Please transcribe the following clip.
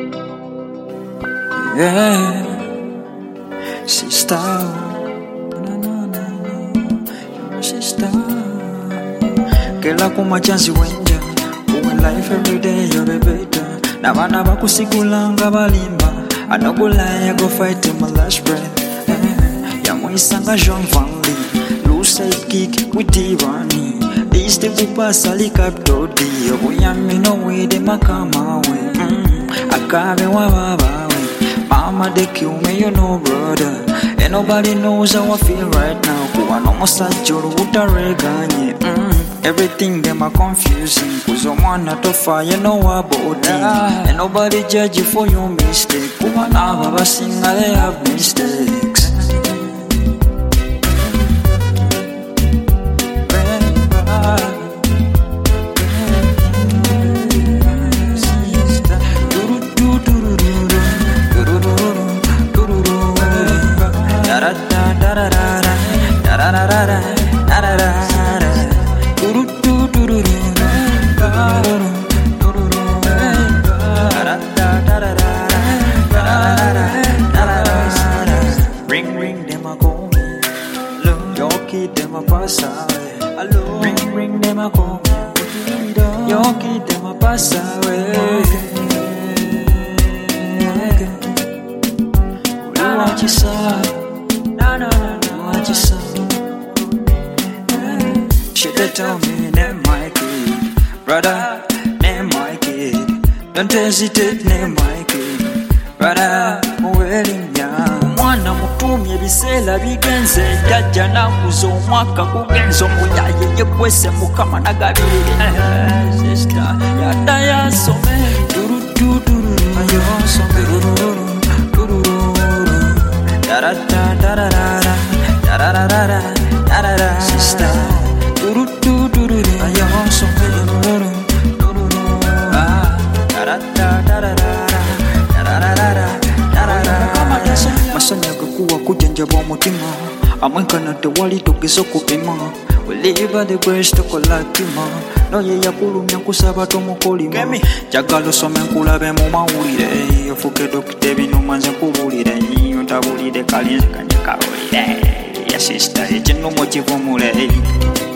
Yeah, sister, sister. Kela kumachansi wenja, uwe life every day you're better. Na bana bakusigulanga balimba, I no go lie, I go fight till my last breath. Ya mwisanga Jean Van Lee, loose side kick with Tivani. These the bupas alikap dodi, obuyami no way de makama we. Akabe wababa we. Mama they kill me, you know brother. And nobody knows how I feel right now. Kuwa no mosajuru utareganye. Everything them are confusing. Cause I'm one out of fire, you know about it. And nobody judge you for your mistake. Kuwa na baba singa they have mistakes. Ring ring them a call me, your kid them a pass away. Ring ring them a call me, your kid them a pass away. You want your son, you want your son. She tell me name my kid, brother, name my kid. Don't hesitate, name my kid, brother, wedding young. Mwana mutumye bisela bigenze jajja nakuza omwaka kugenza omuyaye yekwese mukama nagabirire sister yadda yasome durududuru ayosome duruduru daradadarara dararara darara sister durududuru ayosome duruduru daradadarara dararara masanya gakuwa kujanjaba omutima amwenkana tewali togeza okupima weliva the best okolatima noye yakulumya nkusaba tomukolima njagala osome nkulabe mu mawulire ofuke dokita ebinuma nze nkubulire ontabulire kalinze kanye kalolire ya sista ekinumu kivumule